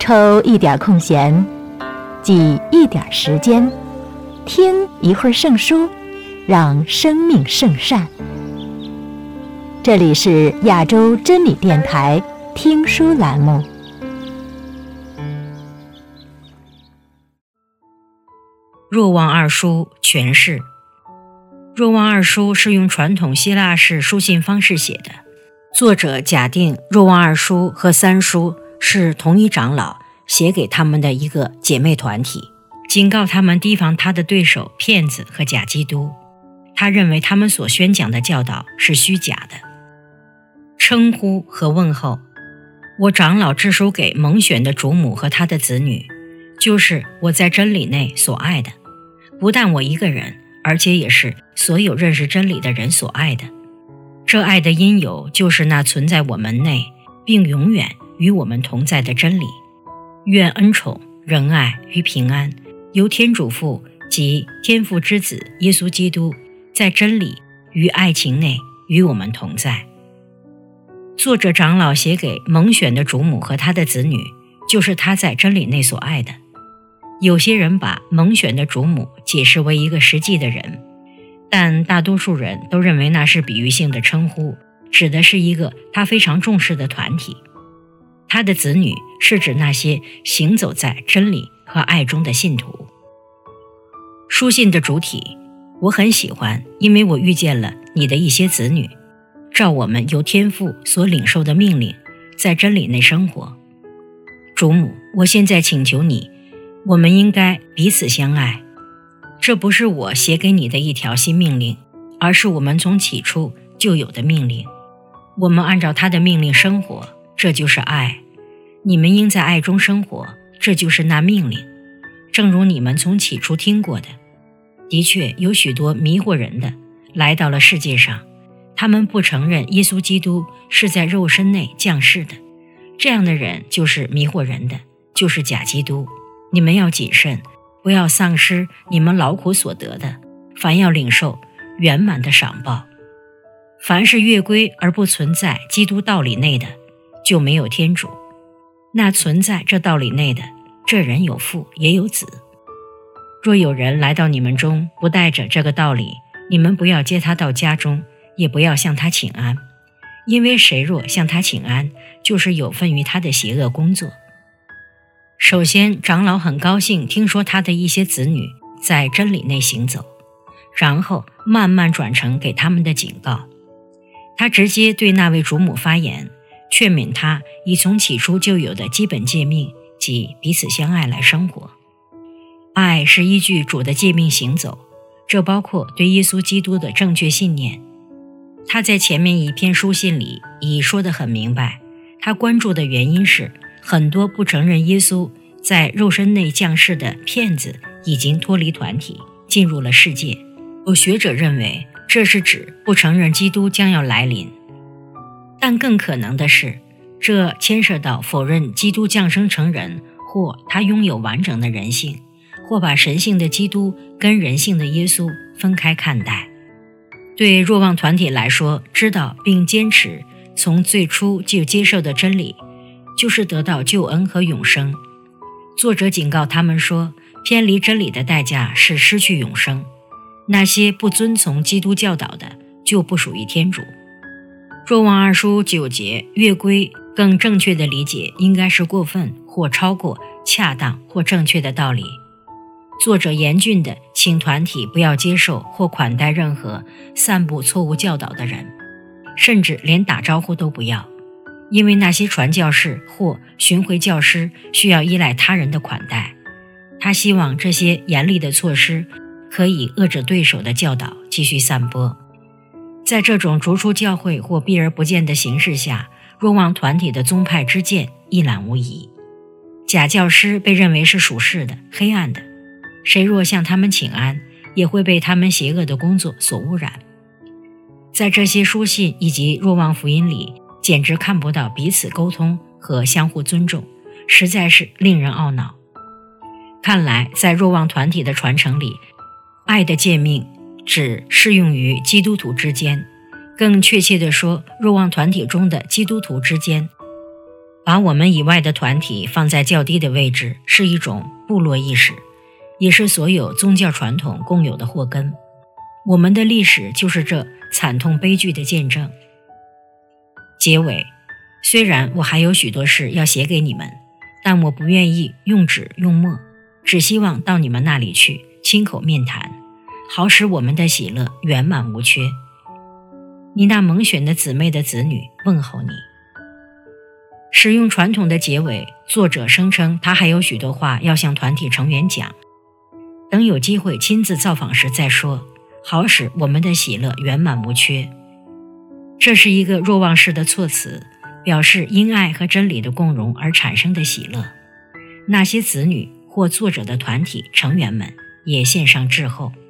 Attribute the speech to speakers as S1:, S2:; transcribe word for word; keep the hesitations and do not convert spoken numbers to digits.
S1: 抽一点空闲，挤一点时间，听一会儿圣书，让生命圣善。这里是亚洲真理电台听书栏目。
S2: 若望二书全释。若望二书是用传统希腊式书信方式写的，作者假定若望二书和三书是同一长老写给他们的一个姐妹团体，警告他们提防他的对手骗子和假基督。他认为他们所宣讲的教导是虚假的。称呼和问候。我长老之书给蒙选的主母和他的子女，就是我在真理内所爱的，不但我一个人，而且也是所有认识真理的人所爱的。这爱的因由就是那存在我们内并永远与我们同在的真理。愿恩宠、仁爱与平安由天主父及天父之子耶稣基督在真理与爱情内与我们同在。作者长老写给蒙选的主母和他的子女，就是他在真理内所爱的。有些人把蒙选的主母解释为一个实际的人，但大多数人都认为那是比喻性的称呼，指的是一个他非常重视的团体。他的子女是指那些行走在真理和爱中的信徒。书信的主体，我很喜欢，因为我遇见了你的一些子女，照我们由天父所领受的命令，在真理内生活。主母，我现在请求你，我们应该彼此相爱。这不是我写给你的一条新命令，而是我们从起初就有的命令。我们按照他的命令生活，这就是爱。你们应在爱中生活，这就是那命令。正如你们从起初听过的，的确有许多迷惑人的来到了世界上，他们不承认耶稣基督是在肉身内降世的，这样的人就是迷惑人的，就是假基督。你们要谨慎，不要丧失你们劳苦所得的，凡要领受圆满的赏报。凡是越归而不存在基督道理内的，就没有天主。那存在这道理内的，这人有父也有子。若有人来到你们中，不带着这个道理，你们不要接他到家中，也不要向他请安，因为谁若向他请安，就是有份于他的邪恶工作。首先，长老很高兴听说他的一些子女在真理内行走，然后慢慢转成给他们的警告。他直接对那位主母发言，劝勉他以从起初就有的基本诫命即彼此相爱来生活。爱是依据主的诫命行走，这包括对耶稣基督的正确信念。他在前面一篇书信里已说得很明白，他关注的原因是很多不承认耶稣在肉身内降世的骗子已经脱离团体，进入了世界。有学者认为这是指不承认基督将要来临，但更可能的是，这牵涉到否认基督降生成人，或他拥有完整的人性，或把神性的基督跟人性的耶稣分开看待。对若望团体来说，知道并坚持从最初就接受的真理，就是得到救恩和永生。作者警告他们说，偏离真理的代价是失去永生。那些不遵从基督教导的，就不属于天主。若望二书九节，越归更正确的理解应该是过分或超过恰当或正确的道理。作者严峻地请团体不要接受或款待任何散布错误教导的人，甚至连打招呼都不要，因为那些传教士或巡回教师需要依赖他人的款待。他希望这些严厉的措施可以遏制对手的教导继续散播。在这种逐出教会或避而不见的形势下，若望团体的宗派之见一览无遗。假教师被认为是属世的、黑暗的，谁若向他们请安，也会被他们邪恶的工作所污染。在这些书信以及若望福音里，简直看不到彼此沟通和相互尊重，实在是令人懊恼。看来在若望团体的传承里，爱的诫命只适用于基督徒之间，更确切地说，若望团体中的基督徒之间。 把我们以外的团体放在较低的位置，是一种部落意识，也是所有宗教传统共有的祸根。我们的历史就是这惨痛悲剧的见证。结尾，虽然我还有许多事要写给你们，但我不愿意用纸用墨，只希望到你们那里去亲口面谈，好使我们的喜乐圆满无缺。你那蒙选的姊妹的子女问候你。使用传统的结尾，作者声称他还有许多话要向团体成员讲，等有机会亲自造访时再说，好使我们的喜乐圆满无缺。这是一个若望式的措辞，表示因爱和真理的共融而产生的喜乐。那些子女或作者的团体成员们也献上致候。